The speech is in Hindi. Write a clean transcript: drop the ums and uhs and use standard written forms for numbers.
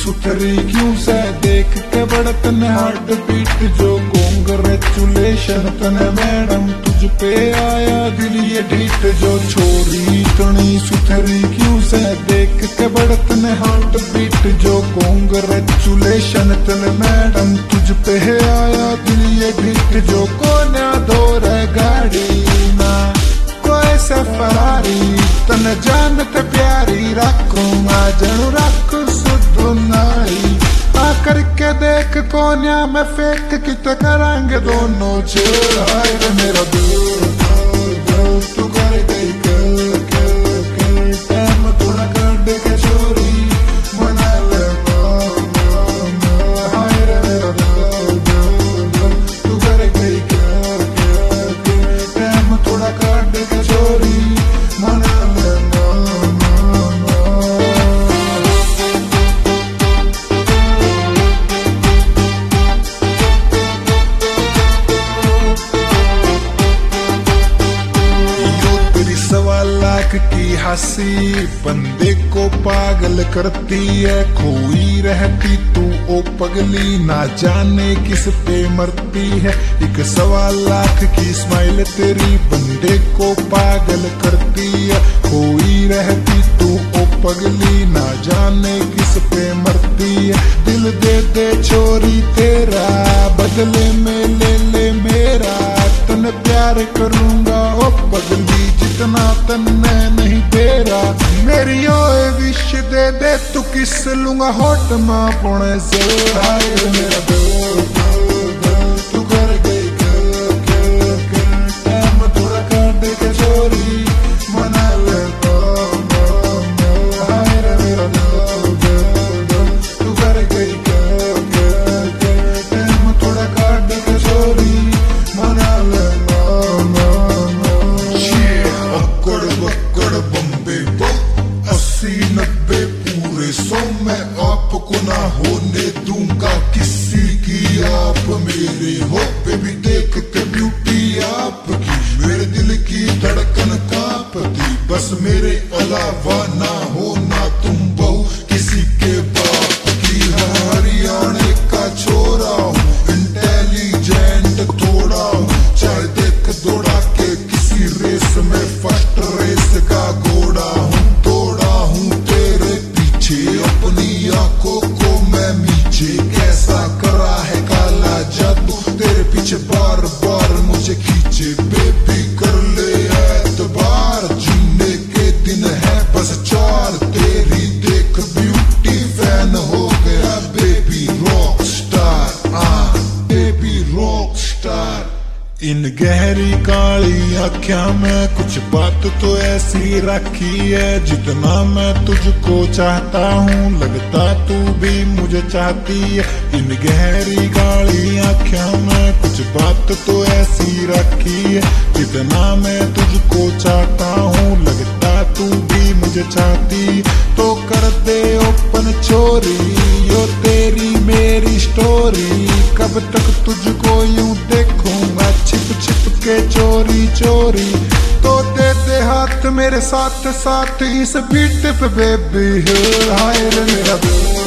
सुथरी क्यों से देख के बढ़तन हार्ट बीट जो कांग्रेचुलेशन तने मैडम तुझ पे आया दिल ये ढीठ जो छोरी तनी सुथरी क्यों से देख के बढ़तन हार्ट बीट जो कांग्रेचुलेशन तने मैडम तुझ पे आया दिल ये ढीठ जो कोन्या दौर गाड़ी ना कोई से फरारी तन जानत प्यारी रखूंगा जनु रख सुधु नाई आ करके देख कोन्या में फेंक कित करांगे दोनों छोर हाय रे मेरा दिल तू कर गई कर टाइम थोड़ा कर दे के छोरी मना ले हाय रे मेरा दिल तू कर गई कर टाइम थोड़ा कर दे के छोरी मना ले की हंसी बंदे को पागल करती है खोई रहती तू ओ पगली ना जाने किस पे मरती है 1.25 की स्माइल तेरी बंदे को पागल करती है खोई रहती तू ओ पगली ना जाने किस पे मरती है दिल दे दे छोरी तेरा बदले में ले ले मेरा तन प्यार करूंगा ओ पगली जितना तन्ने नहीं तेरा मेरी ओए विश दे दे तू किस लूंगा होठ मां पुणे से हाय मेरा दिल तू कर गई टाइम थोड़ा कर दे के छोरी मना ले हाय मेरा दिल तू कर गई टाइम थोड़ा कर दे के छोरी मना ले मैं आपको ना होने दूंगा किसी की आप मेरे हो बेबी देखते ब्यूटी आपकी मेरे दिल की धड़कन कांपती बस मेरे अलावा ना हो ना तुम बहू किसी के बाप की हरियाणा का छोरा हूँ इंटेलिजेंट थोड़ा हूँ चाहे देख दौड़ा के किसी रेस में फर्स्ट रेस का घोड़ा हूँ दौड़ा हूँ तेरे पीछे अपनी आंखों को मैं नीचे कैसा करा है काला जादू तेरे पीछे बार बार मुझे खींचे बेबी कर ले एतबार जीने के दिन है बस 4 तेरी देख ब्यूटी फैन हो गया baby rock star baby rock star इन गहरी काली आँखों में कुछ बात तो ऐसी रखी है जितना मैं तुझको चाहता हूँ लगता तू भी मुझे चाहती है इन गहरी काली आँखों में कुछ बात तो ऐसी रखी है जितना मैं तुझको चाहता हूँ लगता तू भी मुझे चाहती तो कर दे ओपन छोरी यो तेरी मेरी स्टोरी कब तक तुझको यूं देखूंगा छिप छिप के चोरी चोरी तो दे दे हाथ मेरे साथ साथ इस बीट पे बेबी हाय रे मेरा